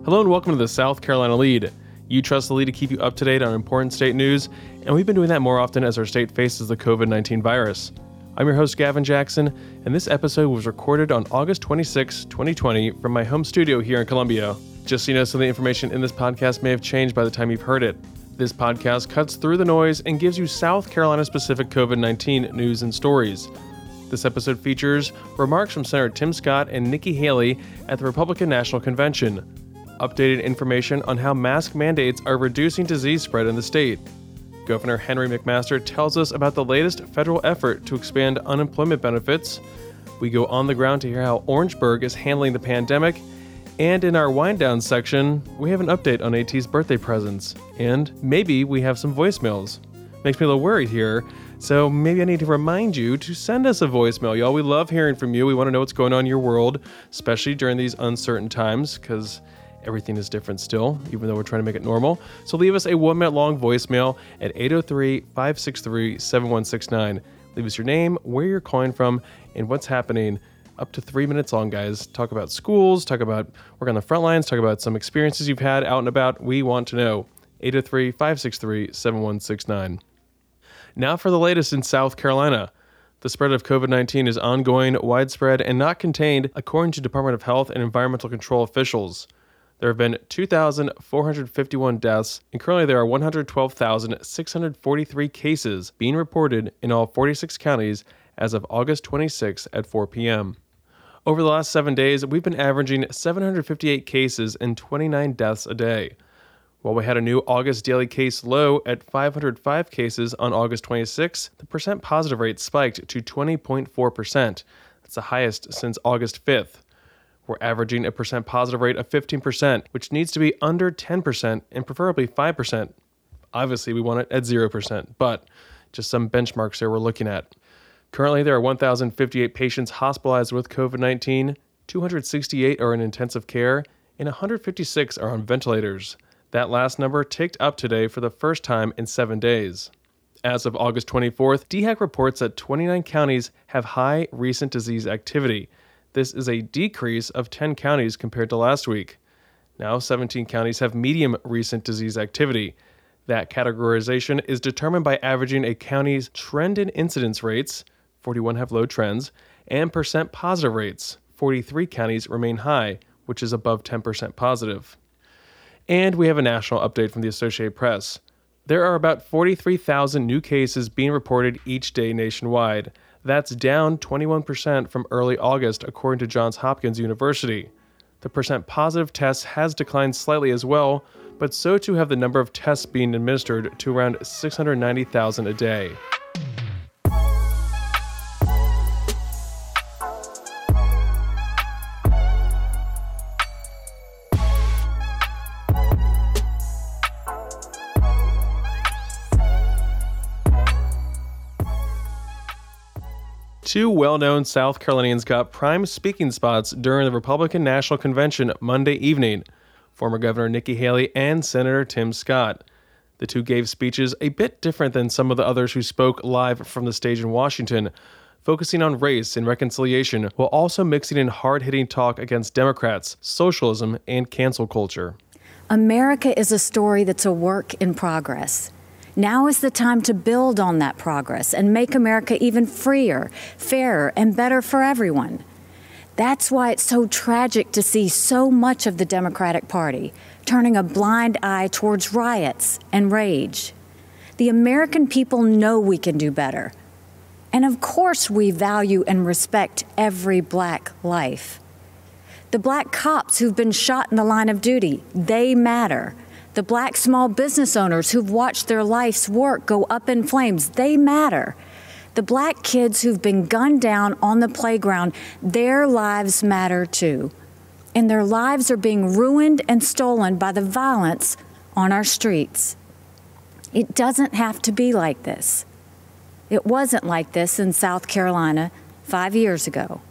Hello and welcome to the South Carolina Lead. You trust the Lead to keep you up to date on important state news, and we've been doing that more often as our state faces the COVID-19 virus. I'm your host, Gavin Jackson, and this episode was recorded on August 26, 2020 from my home studio here in Columbia. Just so you know, some of the information in this podcast may have changed by the time you've heard it. This podcast cuts through the noise and gives you South Carolina-specific COVID-19 news and stories. This episode features remarks from Senator Tim Scott and Nikki Haley at the Republican National Convention, updated information on how mask mandates are reducing disease spread in the state. Governor Henry McMaster tells us about the latest federal effort to expand unemployment benefits. We go on the ground to hear how Orangeburg is handling the pandemic. And in our wind down section, we have an update on AT's birthday presents. And maybe we have some voicemails. Makes me a little worried here. So maybe I need to remind you to send us a voicemail, y'all. We love hearing from you. We want to know what's going on in your world, especially during these uncertain times, because everything is different still, even though we're trying to make it normal. So leave us a 1-minute long voicemail at 803-563-7169. Leave us your name, where you're calling from, and what's happening. Up to 3 minutes long, guys. Talk about schools, talk about work on the front lines, talk about some experiences you've had out and about. We want to know. 803-563-7169. Now for the latest in South Carolina. The spread of COVID-19 is ongoing, widespread, and not contained, according to Department of Health and Environmental Control officials. There have been 2,451 deaths, and currently there are 112,643 cases being reported in all 46 counties as of August 26 at 4 p.m. Over the last 7 days, we've been averaging 758 cases and 29 deaths a day. While we had a new August daily case low at 505 cases on August 26, the percent positive rate spiked to 20.4%. That's the highest since August 5th. We're averaging a percent positive rate of 15%, which needs to be under 10% and preferably 5%. Obviously, we want it at 0%, but just some benchmarks there we're looking at. Currently, there are 1,058 patients hospitalized with COVID-19, 268 are in intensive care, and 156 are on ventilators. That last number ticked up today for the first time in 7 days. As of August 24th, DHEC reports that 29 counties have high recent disease activity. This is a decrease of 10 counties compared to last week. Now, 17 counties have medium recent disease activity. That categorization is determined by averaging a county's trend in incidence rates, 41 have low trends, and percent positive rates, 43 counties remain high, which is above 10% positive. And we have a national update from the Associated Press. There are about 43,000 new cases being reported each day nationwide. That's down 21% from early August, according to Johns Hopkins University. The percent positive tests has declined slightly as well, but so too have the number of tests being administered to around 690,000 a day. Two well-known South Carolinians got prime speaking spots during the Republican National Convention Monday evening, former Governor Nikki Haley and Senator Tim Scott. The two gave speeches a bit different than some of the others who spoke live from the stage in Washington, focusing on race and reconciliation while also mixing in hard-hitting talk against Democrats, socialism, and cancel culture. America is a story that's a work in progress. Now is the time to build on that progress and make America even freer, fairer, and better for everyone. That's why it's so tragic to see so much of the Democratic Party turning a blind eye towards riots and rage. The American people know we can do better. And of course we value and respect every black life. The black cops who've been shot in the line of duty, they matter. The black small business owners who've watched their life's work go up in flames, they matter. The black kids who've been gunned down on the playground, their lives matter too. And their lives are being ruined and stolen by the violence on our streets. It doesn't have to be like this. It wasn't like this in South Carolina 5 years ago.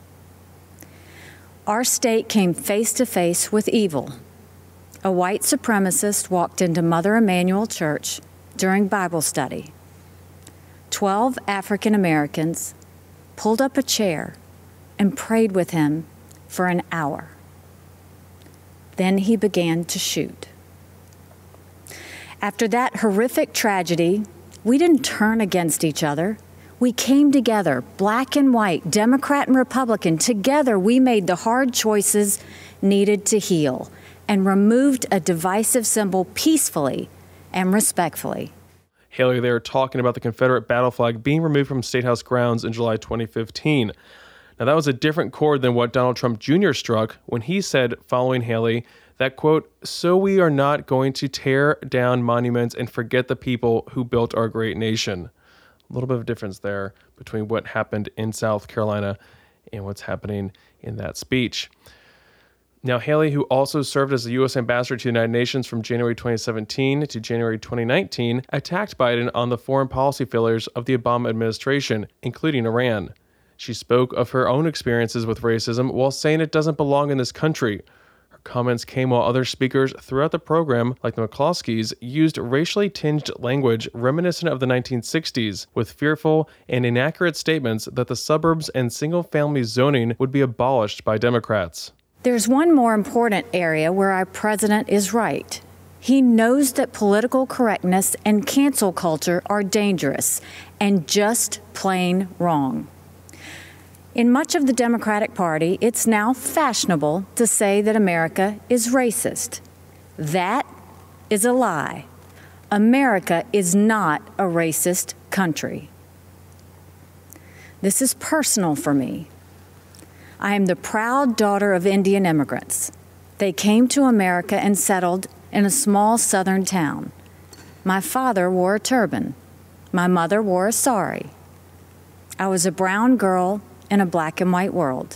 Our state came face to face with evil. A white supremacist walked into Mother Emanuel Church during Bible study. 12 African Americans pulled up a chair and prayed with him for an hour. Then he began to shoot. After that horrific tragedy, we didn't turn against each other. We came together, black and white, Democrat and Republican. Together, we made the hard choices needed to heal and removed a divisive symbol peacefully and respectfully. Haley there talking about the Confederate battle flag being removed from State House grounds in July 2015. Now, that was a different chord than what Donald Trump Jr. struck when he said, following Haley, that, quote, "So we are not going to tear down monuments and forget the people who built our great nation." A little bit of a difference there between what happened in South Carolina and what's happening in that speech. Now, Haley, who also served as the U.S. ambassador to the United Nations from January 2017 to January 2019, attacked Biden on the foreign policy failures of the Obama administration, including Iran. She spoke of her own experiences with racism while saying it doesn't belong in this country. Her comments came while other speakers throughout the program, like the McCloskeys, used racially tinged language reminiscent of the 1960s, with fearful and inaccurate statements that the suburbs and single-family zoning would be abolished by Democrats. There's one more important area where our president is right. He knows that political correctness and cancel culture are dangerous and just plain wrong. In much of the Democratic Party, it's now fashionable to say that America is racist. That is a lie. America is not a racist country. This is personal for me. I am the proud daughter of Indian immigrants. They came to America and settled in a small southern town. My father wore a turban. My mother wore a sari. I was a brown girl in a black and white world.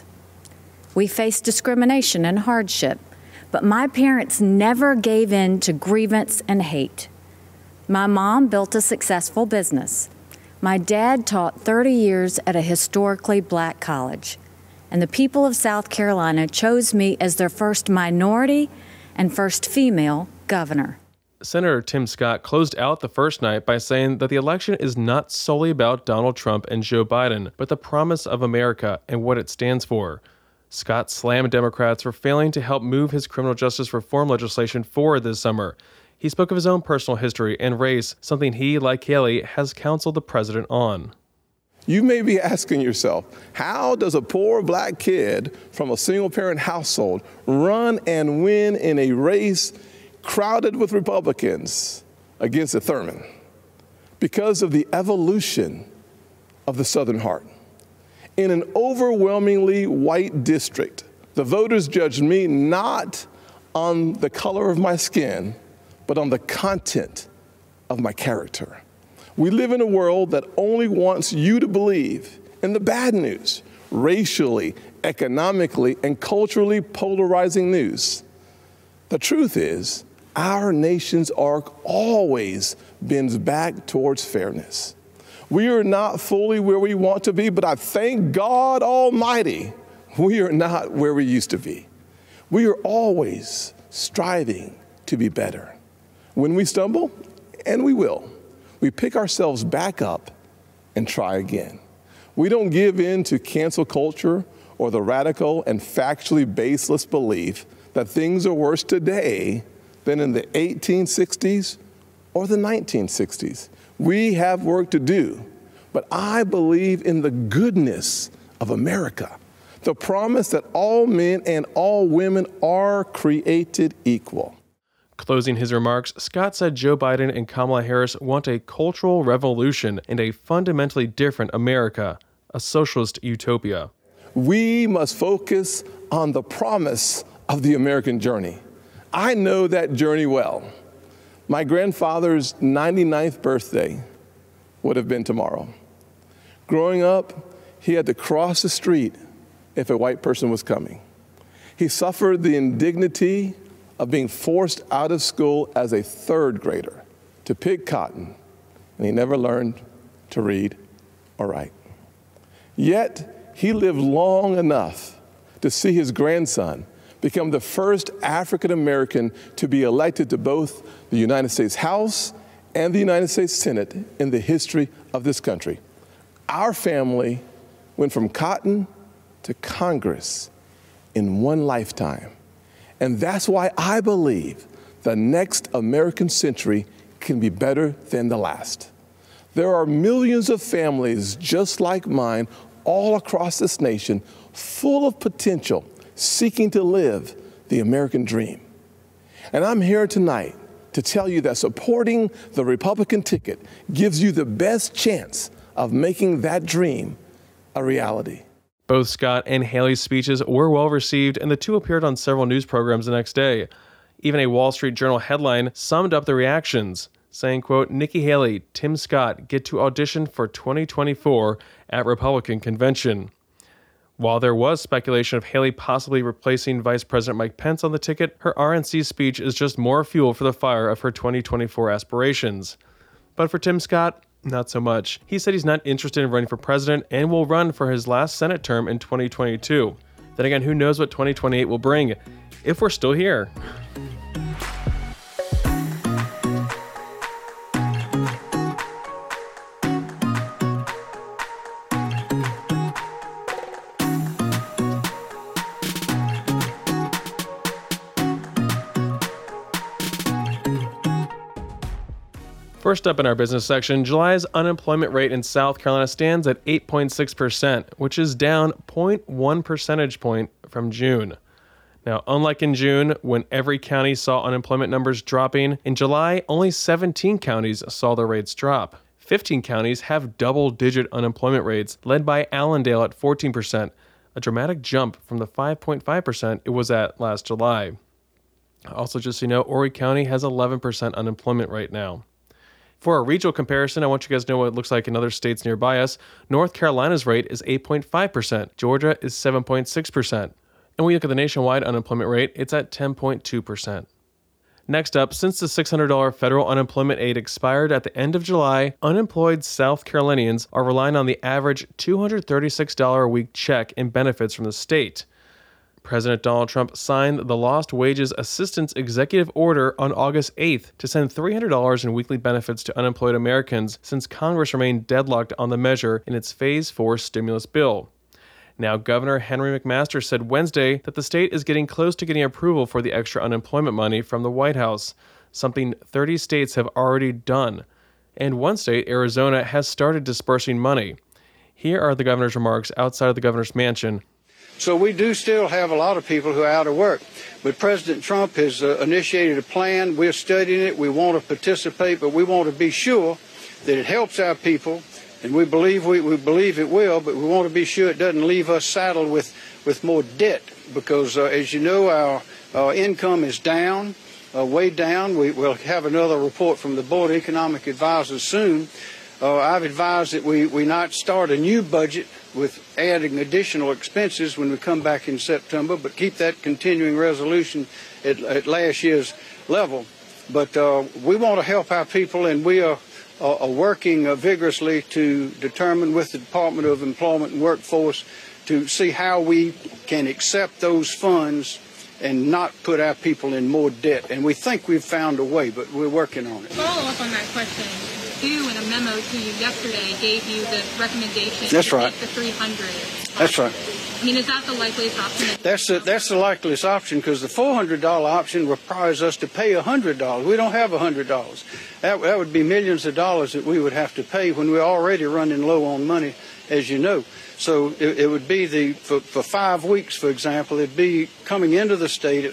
We faced discrimination and hardship, but my parents never gave in to grievance and hate. My mom built a successful business. My dad taught 30 years at a historically black college. And the people of South Carolina chose me as their first minority and first female governor. Senator Tim Scott closed out the first night by saying that the election is not solely about Donald Trump and Joe Biden, but the promise of America and what it stands for. Scott slammed Democrats for failing to help move his criminal justice reform legislation forward this summer. He spoke of his own personal history and race, something he, like Haley, has counseled the president on. You may be asking yourself, how does a poor black kid from a single-parent household run and win in a race crowded with Republicans against a Thurman? Because of the evolution of the Southern heart. In an overwhelmingly white district, the voters judged me not on the color of my skin, but on the content of my character. We live in a world that only wants you to believe in the bad news, racially, economically, and culturally polarizing news. The truth is, our nation's arc always bends back towards fairness. We are not fully where we want to be, but I thank God Almighty, we are not where we used to be. We are always striving to be better. When we stumble, and we will, we pick ourselves back up and try again. We don't give in to cancel culture or the radical and factually baseless belief that things are worse today than in the 1860s or the 1960s. We have work to do, but I believe in the goodness of America, the promise that all men and all women are created equal. Closing his remarks, Scott said Joe Biden and Kamala Harris want a cultural revolution and a fundamentally different America, a socialist utopia. We must focus on the promise of the American journey. I know that journey well. My grandfather's 99th birthday would have been tomorrow. Growing up, he had to cross the street if a white person was coming. He suffered the indignity of being forced out of school as a third grader to pick cotton, and he never learned to read or write. Yet, he lived long enough to see his grandson become the first African American to be elected to both the United States House and the United States Senate in the history of this country. Our family went from cotton to Congress in one lifetime. And that's why I believe the next American century can be better than the last. There are millions of families just like mine all across this nation, full of potential, seeking to live the American dream. And I'm here tonight to tell you that supporting the Republican ticket gives you the best chance of making that dream a reality. Both Scott and Haley's speeches were well received, and the two appeared on several news programs the next day. Even a Wall Street Journal headline summed up the reactions, saying, quote, Nikki Haley, Tim Scott get to audition for 2024 at Republican convention. While there was speculation of Haley possibly replacing Vice President Mike Pence on the ticket, her RNC speech is just more fuel for the fire of her 2024 aspirations. But for Tim Scott, not so much. He said he's not interested in running for president and will run for his last Senate term in 2022. Then again, who knows what 2028 will bring, if we're still here. First up in our business section, July's unemployment rate in South Carolina stands at 8.6%, which is down 0.1 percentage point from June. Now, unlike in June, when every county saw unemployment numbers dropping, in July, only 17 counties saw their rates drop. 15 counties have double-digit unemployment rates, led by Allendale at 14%, a dramatic jump from the 5.5% it was at last July. Also, just so you know, Horry County has 11% unemployment right now. For a regional comparison, I want you guys to know what it looks like in other states nearby us. North Carolina's rate is 8.5%. Georgia is 7.6%. And when you look at the nationwide unemployment rate, it's at 10.2%. Next up, since the $600 federal unemployment aid expired at the end of July, unemployed South Carolinians are relying on the average $236 a week check in benefits from the state. President Donald Trump signed the Lost Wages Assistance Executive Order on August 8th to send $300 in weekly benefits to unemployed Americans since Congress remained deadlocked on the measure in its Phase 4 stimulus bill. Now, Governor Henry McMaster said Wednesday that the state is getting close to getting approval for the extra unemployment money from the White House, something 30 states have already done. And one state, Arizona, has started dispersing money. Here are the governor's remarks outside of the governor's mansion. So we do still have a lot of people who are out of work. But President Trump has initiated a plan. We're studying it. We want to participate, but we want to be sure that it helps our people. And we believe it will, but we want to be sure it doesn't leave us saddled with more debt. Because, as you know, our income is down, way down. We'll have another report from the Board of Economic Advisors soon. I've advised that we not start a new budget with adding additional expenses when we come back in September, but keep that continuing resolution at last year's level. But we want to help our people, and we are working vigorously to determine with the Department of Employment and Workforce to see how we can accept those funds and not put our people in more debt. And we think we've found a way, but we're working on it. Follow up on that question. You, in a memo to you yesterday, gave you the recommendation That's to right. take the 300 option. That's right. I mean, is that the likeliest option? That's the likeliest option, because the $400 option requires us to pay $100. We don't have $100. That would be millions of dollars that we would have to pay when we're already running low on money, as you know. So it would be for 5 weeks, for example, it'd be coming into the state at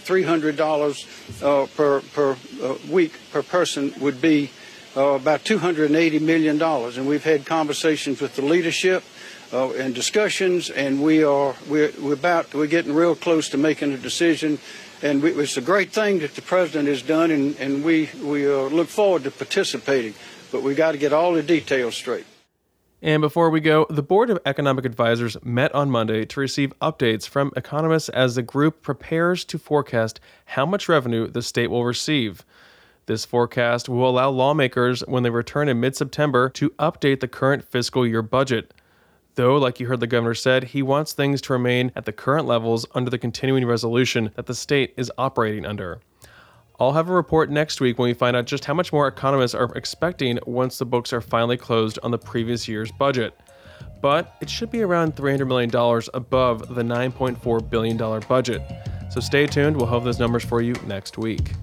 $300 per week per person would be about $280 million. And we've had conversations with the leadership and discussions, and we're getting real close to making a decision. And it's a great thing that the president has done, and we look forward to participating. But we got to get all the details straight. And before we go, the Board of Economic Advisors met on Monday to receive updates from economists as the group prepares to forecast how much revenue the state will receive. This forecast will allow lawmakers, when they return in mid-September, to update the current fiscal year budget. Though, like you heard the governor said, he wants things to remain at the current levels under the continuing resolution that the state is operating under. I'll have a report next week when we find out just how much more economists are expecting once the books are finally closed on the previous year's budget. But it should be around $300 million above the $9.4 billion budget. So stay tuned. We'll have those numbers for you next week.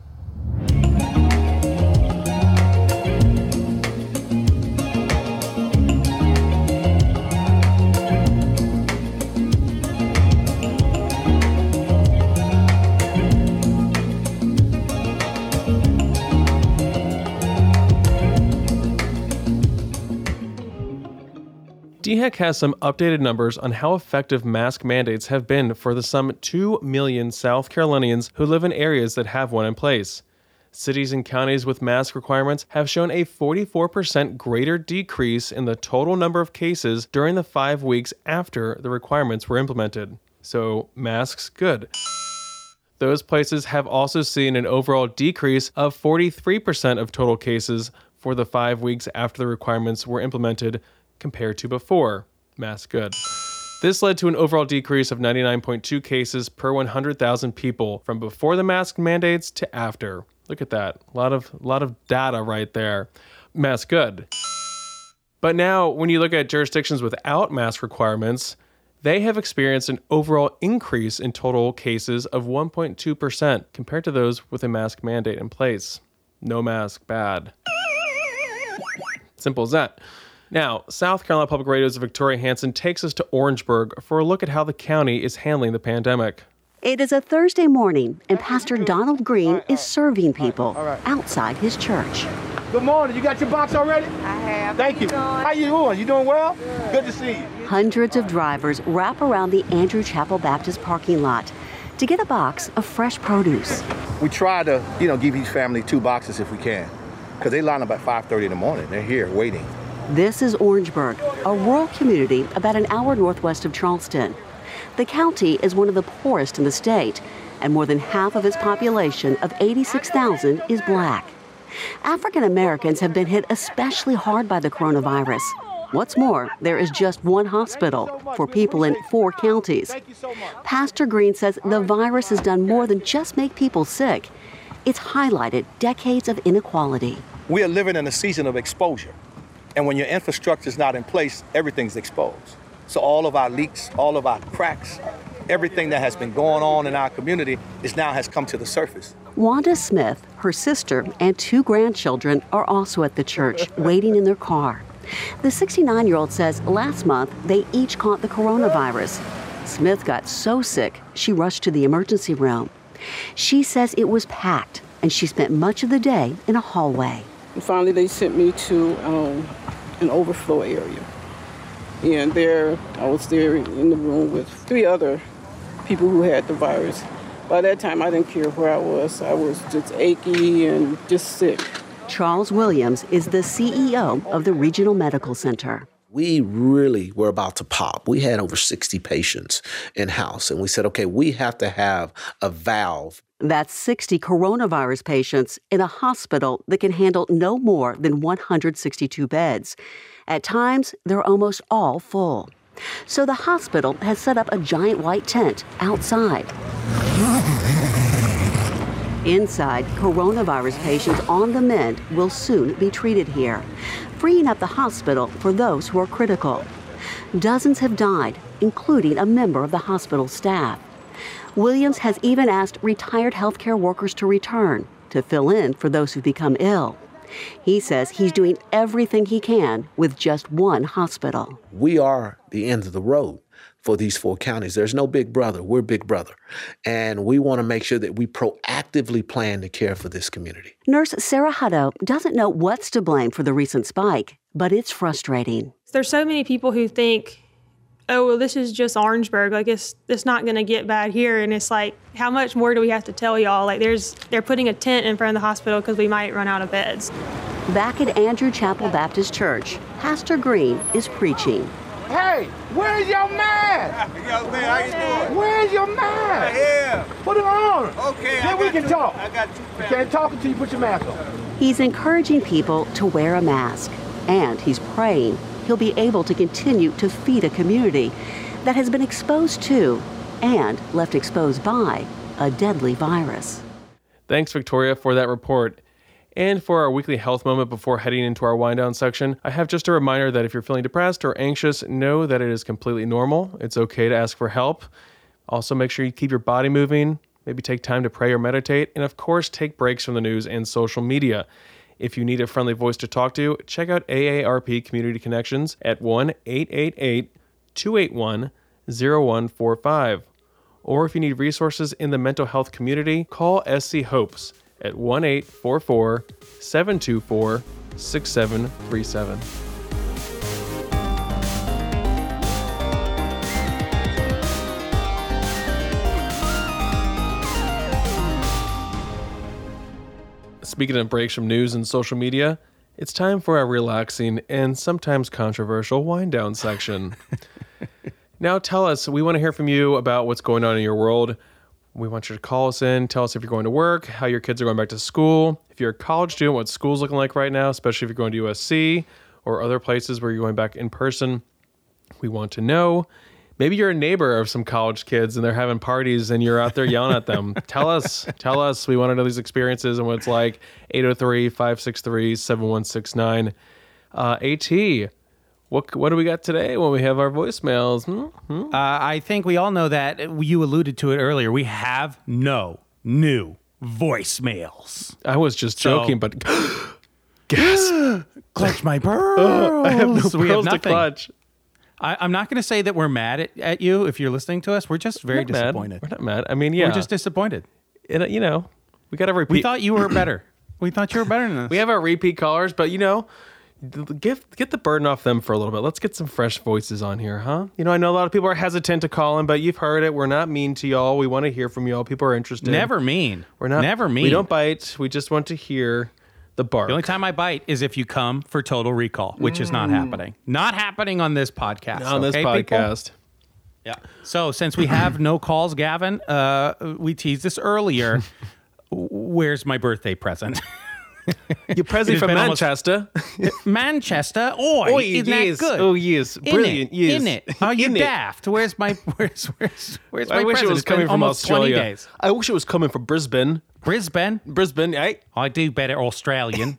DHEC has some updated numbers on how effective mask mandates have been for the some 2 million South Carolinians who live in areas that have one in place. Cities and counties with mask requirements have shown a 44% greater decrease in the total number of cases during the 5 weeks after the requirements were implemented. So, masks good. Those places have also seen an overall decrease of 43% of total cases for the 5 weeks after the requirements were implemented compared to before. Mask good. This led to an overall decrease of 99.2 cases per 100,000 people from before the mask mandates to after. Look at that. A lot of data right there. Mask good. But now, when you look at jurisdictions without mask requirements, they have experienced an overall increase in total cases of 1.2% compared to those with a mask mandate in place. No mask, bad. Simple as that. Now, South Carolina Public Radio's Victoria Hansen takes us to Orangeburg for a look at how the county is handling the pandemic. It is a Thursday morning, and Pastor Donald Green is serving people outside his church. Good morning. You got your box already? I have. Thank you. How you doing? You doing well? Good to see you. Hundreds of drivers wrap around the Andrew Chapel Baptist parking lot to get a box of fresh produce. We try to, give each family 2 boxes if we can, because they line up at 5:30 in the morning. They're here waiting. This is Orangeburg, a rural community about an hour northwest of Charleston. The county is one of the poorest in the state, and more than half of its population of 86,000 is black. African Americans have been hit especially hard by the coronavirus. What's more, there is just one hospital for people in 4 counties. Pastor Green says the virus has done more than just make people sick. It's highlighted decades of inequality. We are living in a season of exposure. And when your infrastructure is not in place, everything's exposed. So all of our leaks, all of our cracks, everything that has been going on in our community has come to the surface. Wanda Smith, her sister, and 2 grandchildren are also at the church, waiting in their car. The 69-year-old says last month they each caught the coronavirus. Smith got so sick, she rushed to the emergency room. She says it was packed, and she spent much of the day in a hallway. And finally, they sent me to an overflow area. And I was there in the room with 3 other people who had the virus. By that time, I didn't care where I was. I was just achy and just sick. Charles Williams is the CEO of the Regional Medical Center. We really were about to pop. We had over 60 patients in-house, and we said, okay, we have to have a valve. That's 60 coronavirus patients in a hospital that can handle no more than 162 beds. At times, they're almost all full. So the hospital has set up a giant white tent outside. Inside, coronavirus patients on the mend will soon be treated here, freeing up the hospital for those who are critical. Dozens have died, including a member of the hospital staff. Williams has even asked retired healthcare workers to return to fill in for those who become ill. He says he's doing everything he can with just one hospital. We are the end of the road for these 4 counties. There's no big brother. We're big brother. And we want to make sure that we proactively plan to care for this community. Nurse Sarah Hutto doesn't know what's to blame for the recent spike, but it's frustrating. There's so many people who think, oh, well, this is just Orangeburg. Like, it's not going to get bad here. And it's like, how much more do we have to tell y'all? Like, they're putting a tent in front of the hospital because we might run out of beds. Back at Andrew Chapel Baptist Church, Pastor Green is preaching. Hey, where's your mask? Yo, man, how you doing? Where's your mask? Right here. Put it on. Okay, then we can talk. I got 2 You can't talk until you put your mask on. He's encouraging people to wear a mask, and he's praying he'll be able to continue to feed a community that has been exposed to and left exposed by a deadly virus. Thanks, Victoria, for that report. And for our weekly health moment before heading into our wind down section, I have just a reminder that if you're feeling depressed or anxious, know that it is completely normal. It's okay to ask for help. Also, make sure you keep your body moving, maybe take time to pray or meditate, and of course, take breaks from the news and social media. If you need a friendly voice to talk to, check out AARP Community Connections at 1-888-281-0145. Or if you need resources in the mental health community, call SC Hopes at 1-844-724-6737. Speaking of breaks from news and social media, it's time for our relaxing and sometimes controversial wind down section. Now tell us, we want to hear from you about what's going on in your world. We want you to call us in, tell us if you're going to work, how your kids are going back to school. If you're a college student, what school's looking like right now, especially if you're going to USC or other places where you're going back in person. We want to know. Maybe you're a neighbor of some college kids and they're having parties and you're out there yelling at them. Tell us. We want to know these experiences and what it's like. 803-563-7169. AT, what do we got today when we have our voicemails? I think we all know that. You alluded to it earlier. We have no new voicemails. I was just joking, but gasp. Clutch my pearls. I have no pearls to clutch. I'm not going to say that we're mad at you if you're listening to us. We're just very disappointed. We're not mad. I mean, yeah. We're just disappointed. We got to repeat. We thought you were better. We thought you were better than this. We have our repeat callers, but, get the burden off them for a little bit. Let's get some fresh voices on here, huh? I know a lot of people are hesitant to call in, but you've heard it. We're not mean to y'all. We want to hear from y'all. People are interested. Never mean. We're not. Never mean. We don't bite. We just want to hear the bark. The only time I bite is if you come for Total Recall, which is not happening. Not happening on this podcast. Not on this podcast. People? Yeah. So since we have no calls, Gavin, we teased this earlier. Where's my birthday present? Your present from Manchester. Manchester? Oi, isn't yes. that good? Oh, yes. Brilliant. Yes. In it. Are you daft? Where's my where's my I wish present? it was coming from Australia. 20 days. I wish it was coming from Brisbane. Brisbane, eh? I do better Australian.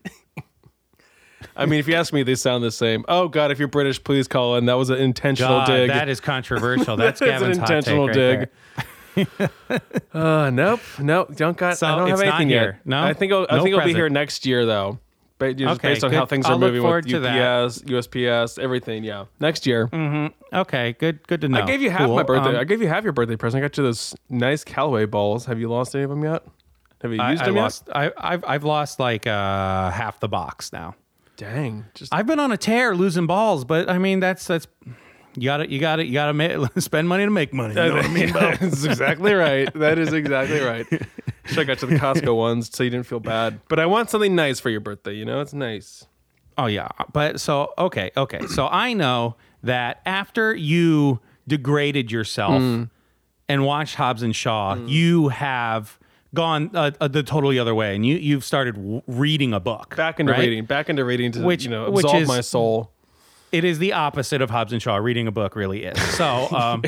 I mean, if you ask me, they sound the same. Oh, God, if you're British, please call in. That was an intentional dig. That is controversial. That's Gavin's an intentional hot take dig. Nope. Don't got. So I don't have it's anything not yet. here. No? I think I'll be here next year, though. But just Okay, based on good. how things are I'll look moving forward with to that. UPS, USPS, everything. Yeah, next year. Okay, good to know. I gave you half Cool. my birthday. I gave you half your birthday present. I got you those nice Callaway balls. Have you lost any of them yet? Have you used them yet? I've lost like half the box now. Dang. I've been on a tear losing balls, but I mean that's you gotta spend money to make money. You know what I mean? That's exactly right. That is exactly right. Should have got you the Costco ones so you didn't feel bad. But I want something nice for your birthday. It's nice. Oh yeah, but so okay. So I know that after you degraded yourself and watched Hobbs and Shaw, you have gone the totally other way, and you've started reading a book. Back into reading to which absolve is, my soul. It is the opposite of Hobbs and Shaw. Reading a book really is. So,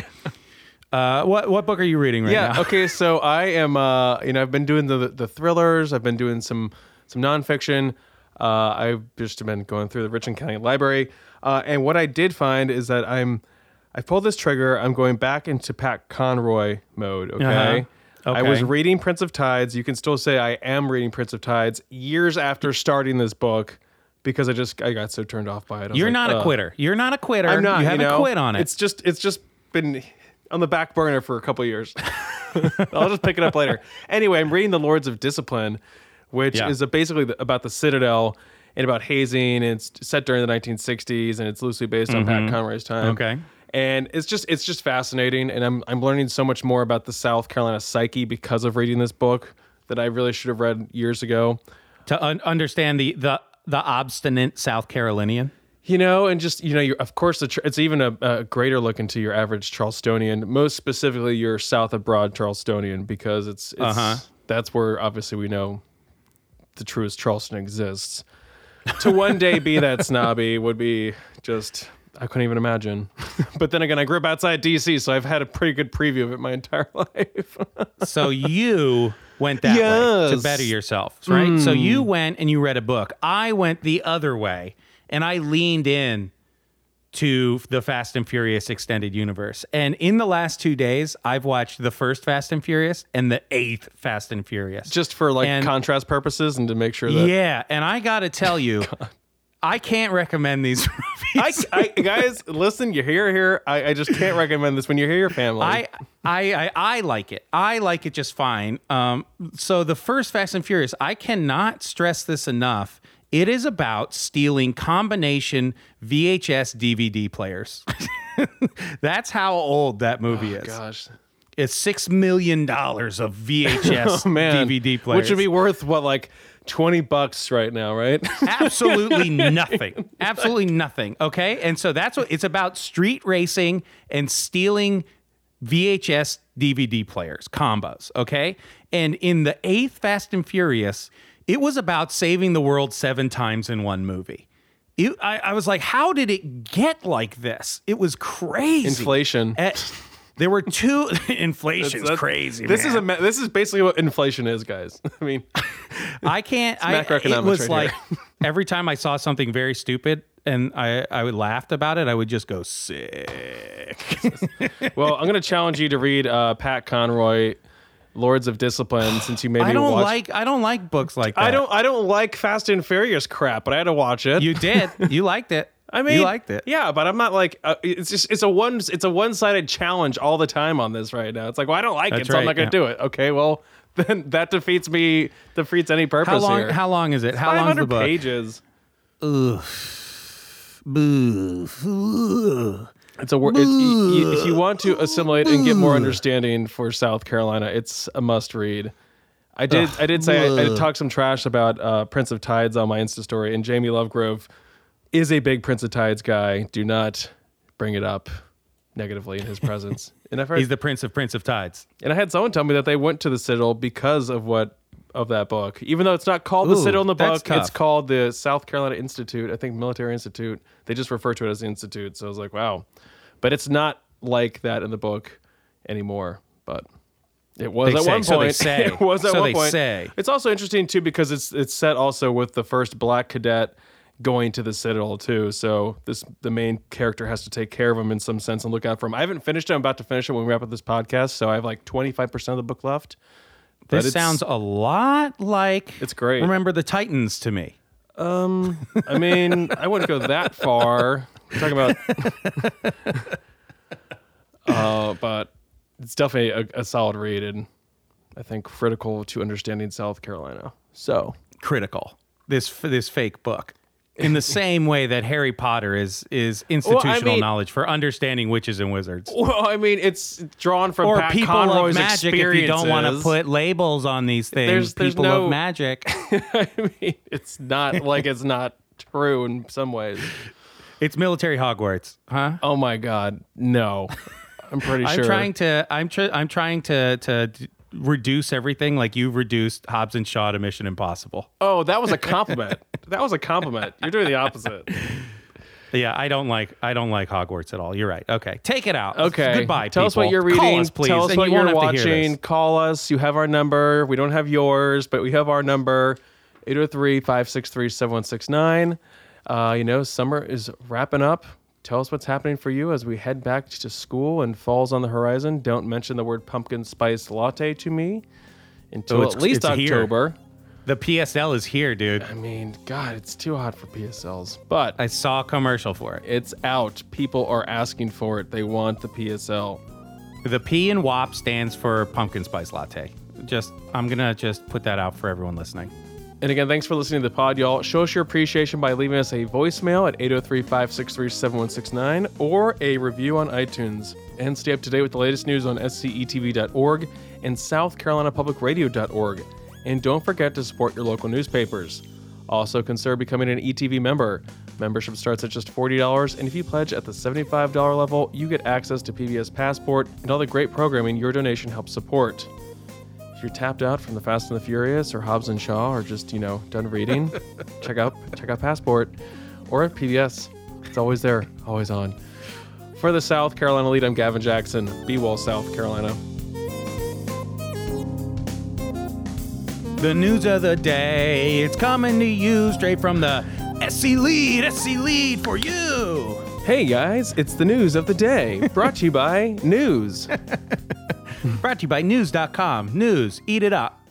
what book are you reading right now? Yeah. Okay. So I am. I've been doing the thrillers. I've been doing some nonfiction. I've just been going through the Richland County Library, and what I did find is that I pulled this trigger. I'm going back into Pat Conroy mode. Okay. Okay. I was reading Prince of Tides. You can still say I am reading Prince of Tides years after starting this book because I got so turned off by it. You're not a quitter. You're not a quitter. I'm not. You haven't quit on it. It's just been on the back burner for a couple of years. I'll just pick it up later. Anyway, I'm reading The Lords of Discipline, which is basically about the Citadel and about hazing. And it's set during the 1960s, and it's loosely based on Pat Conroy's time. Okay. And it's just fascinating, and I'm learning so much more about the South Carolina psyche because of reading this book that I really should have read years ago. To understand the obstinate South Carolinian. And just, of course, it's even a greater look into your average Charlestonian, most specifically your South of Broad Charlestonian, because that's where obviously we know the truest Charleston exists. To one day be that snobby would be just, I couldn't even imagine. But then again, I grew up outside D.C., so I've had a pretty good preview of it my entire life. So you went that way to better yourself, right? So you went and you read a book. I went the other way, and I leaned in to the Fast and Furious extended universe. And in the last 2 days, I've watched the first Fast and Furious and the 8th Fast and Furious. Just for contrast purposes and to make sure that... Yeah, and I got to tell you, I can't recommend these movies. Guys, listen, you're here. I just can't recommend this when you're here, your family. I like it. I like it just fine. So the first Fast and Furious, I cannot stress this enough. It is about stealing combination VHS DVD players. That's how old that movie is. Gosh. It's $6 million of VHS DVD players. Which would be worth, $20 right now, right? Absolutely nothing. Absolutely nothing. Okay. And so that's what it's about: street racing and stealing VHS DVD players, combos. Okay. And in the 8th Fast and Furious, it was about saving the world 7 times in one movie. I was like, how did it get like this? It was crazy. Inflation. There were 2. Inflation's crazy. This is basically what inflation is, guys. I mean, I can't. Macroeconomics. It was right like every time I saw something very stupid and I would laugh about it, I would just go sick. Well, I'm going to challenge you to read Pat Conroy, Lords of Discipline, since you made me watch. I don't like books like that. I don't like Fast and Furious crap, but I had to watch it. You did. You liked it. I mean, you liked it. Yeah, but I'm not like it's a one-sided challenge all the time on this right now. It's like, well, I don't like it, so I'm not going to do it. Okay, well, then that defeats any purpose here. How long is it? How long is the book? 500 pages. Ugh. If you want to assimilate and get more understanding for South Carolina, it's a must read. I did say I talked some trash about Prince of Tides on my Insta story, and Jamie Lovegrove is a big Prince of Tides guy. Do not bring it up negatively in his presence. And I've heard, he's the Prince of Tides. And I had someone tell me that they went to the Citadel because of that book. Even though it's not called the Citadel in the book, it's called the South Carolina Institute, I think Military Institute. They just refer to it as the Institute. So I was like, wow. But it's not like that in the book anymore. But it was at one point. So they say. It was at one point. Say. It's also interesting too because it's set also with the first black cadet going to the Citadel too. So the main character has to take care of him in some sense and look out for him. I haven't finished it. I'm about to finish it when we wrap up this podcast. So I have 25% of the book left. This sounds a lot like it's great. Remember the Titans to me. I mean, I wouldn't go that far. I'm talking about, but it's definitely a solid read, and I think critical to understanding South Carolina. So critical. This fake book. In the same way that Harry Potter is institutional knowledge for understanding witches and wizards. Well, I mean, it's drawn from or Pat people Conroy's of magic. If you don't want to put labels on these things, there's people of magic. I mean, it's not like it's not true in some ways. It's military Hogwarts, huh? Oh my God, no! I'm pretty sure. I'm trying to reduce everything like you reduced Hobbs and Shaw to Mission Impossible. Oh, that was a compliment. That was a compliment. You're doing the opposite. Yeah, I don't like Hogwarts at all. You're right. Okay, take it out. Okay, goodbye. Tell people. us what you're reading. Call us, please. Tell us what you're watching. To call us. You have our number. We don't have yours, but we have our number. 803-563-7169. Summer is wrapping up. Tell us what's happening for you as we head back to school and fall's on the horizon. Don't mention the word pumpkin spice latte to me until at least October. Here. The PSL is here, dude. I mean, God, it's too hot for PSLs. But I saw a commercial for it. It's out. People are asking for it. They want the PSL. The P in WAP stands for pumpkin spice latte. I'm going to put that out for everyone listening. And again, thanks for listening to the pod, y'all. Show us your appreciation by leaving us a voicemail at 803-563-7169 or a review on iTunes. And stay up to date with the latest news on scetv.org and southcarolinapublicradio.org. And don't forget to support your local newspapers. Also, consider becoming an ETV member. Membership starts at just $40, and if you pledge at the $75 level, you get access to PBS Passport and all the great programming your donation helps support. If you're tapped out from the Fast and the Furious or Hobbs and Shaw or just, done reading, check out Passport or at PBS. It's always there, always on. For the South Carolina lead, I'm Gavin Jackson. Be well, South Carolina. The news of the day, it's coming to you straight from the SC Lead for you. Hey guys, it's the news of the day, brought to you by News. Brought to you by News.com. News, eat it up.